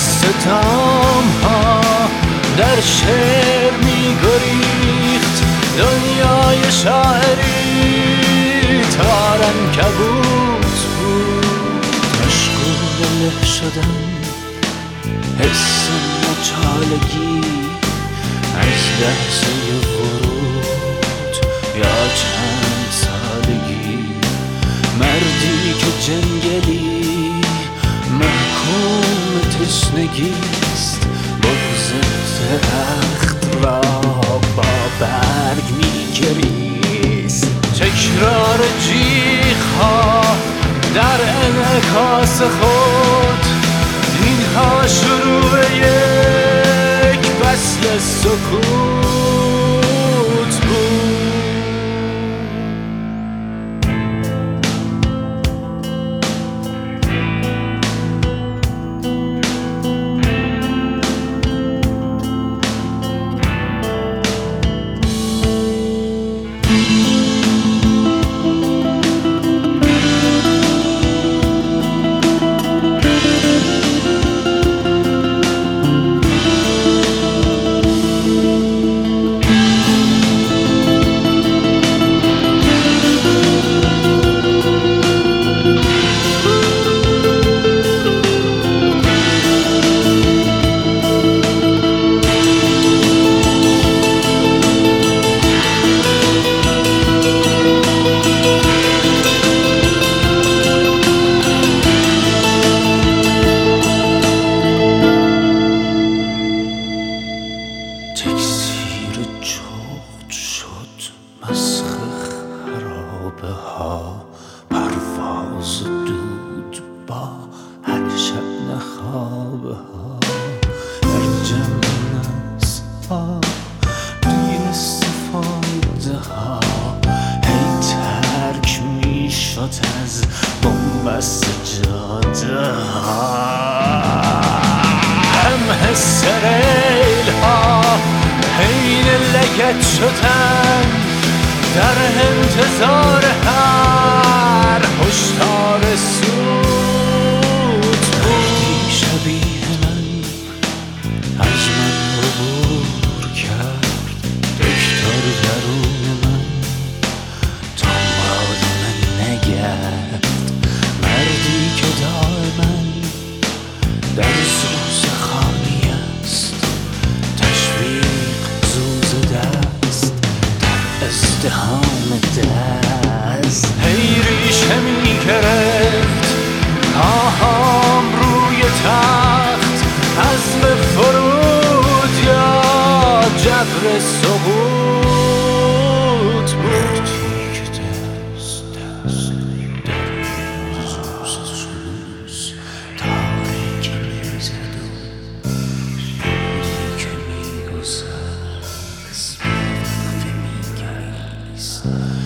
ستم ها در شعر میگریخت دنیای شاعری تار عنکبوت بود. مشغول له شدن حس مچالگی از لحظه ورود یا چند سالگی. مردی که جنگلی محکوم تشنگیست، بغض درخت را با برگ میگریست. تکرار جیغ‌ها در انعکاس خود، اینها شروع یک فصل سکوت بود. مسخ خرابه ها، پرواز دود با هر شب نخوابه ها. در جمع نفس ها بی استفاده ها، هی ترک می شد از بنبست جاده ها. هم حس ریل ها حین لگد شدن، در انتظار هر هشدار سود. مردی شبیه من از من عبور کرد، دکتر درون من دنبال من نگرد. مردی که دائما در سوزخانی است، تشویق زوز دست ازدحام دست. هی ریشه می گرفت آهام روی تخت، عزم فرود یا جبر سقوط بود. که دست در روز سوز تاریک میزد و بودی که میگذشت، وقتی میگریست